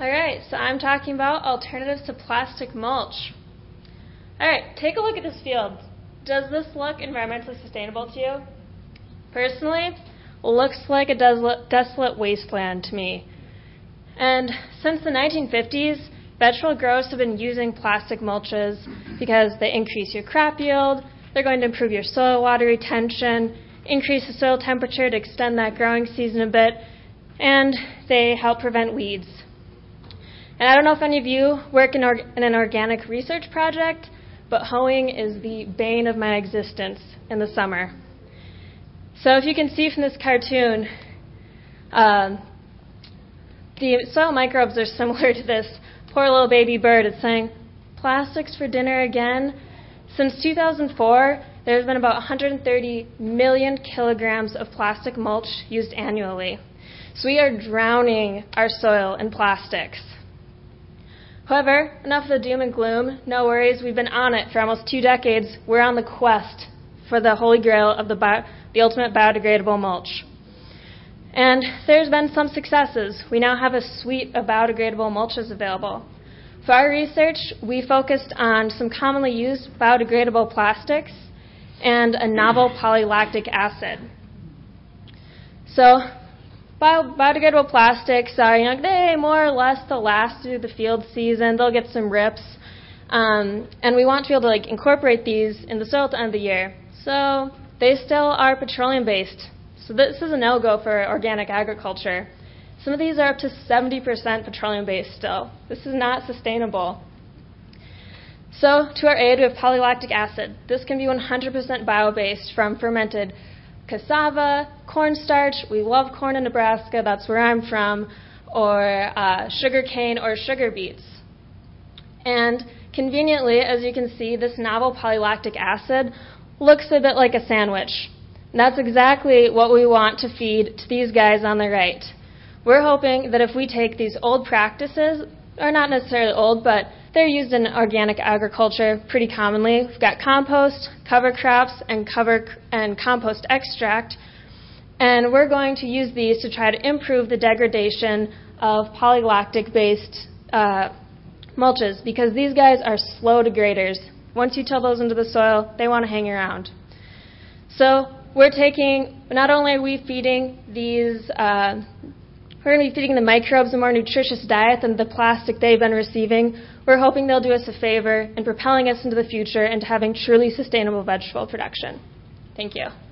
Alright, so I'm talking about alternatives to plastic mulch. Alright, take a look at this field. Does this look environmentally sustainable to you? Personally, it looks like a desolate wasteland to me. And since the 1950s, vegetable growers have been using plastic mulches because they increase your crop yield, they're going to improve your soil water retention, increase the soil temperature to extend that growing season a bit, and they help prevent weeds. And I don't know if any of you work in an organic research project, but hoeing is the bane of my existence in the summer. So if you can see from this cartoon, the soil microbes are similar to this poor little baby bird. It's saying, "Plastics for dinner again?" Since 2004, there's been about 130 million kilograms of plastic mulch used annually. So we are drowning our soil in plastics. However, enough of the doom and gloom. No worries, we've been on it for almost 2 decades. We're on the quest for the holy grail of the ultimate biodegradable mulch. And there's been some successes. We now have a suite of biodegradable mulches available. For our research, we focused on some commonly used biodegradable plastics and a novel polylactic acid. So, biodegradable plastics are, they more or less they'll last through the field season. They'll get some rips. And we want to be able to incorporate these in the soil at the end of the year. So they still are petroleum-based. So this is a no-go for organic agriculture. Some of these are up to 70% petroleum-based still. This is not sustainable. So to our aid, we have polylactic acid. This can be 100% bio-based from fermented cassava, cornstarch. We love corn in Nebraska. That's where I'm from. Or sugar cane or sugar beets. And conveniently, as you can see, this novel polylactic acid looks a bit like a sandwich. And that's exactly what we want to feed to these guys on the right. We're hoping that if we take these old practices, or not necessarily old, but they're used in organic agriculture pretty commonly. We've got compost, cover crops, and compost extract. And we're going to use these to try to improve the degradation of polylactic-based mulches, because these guys are slow degraders. Once you till those into the soil, they want to hang around. So not only are we feeding these, we're going to be feeding the microbes a more nutritious diet than the plastic they've been receiving. We're hoping they'll do us a favor in propelling us into the future into having truly sustainable vegetable production. Thank you.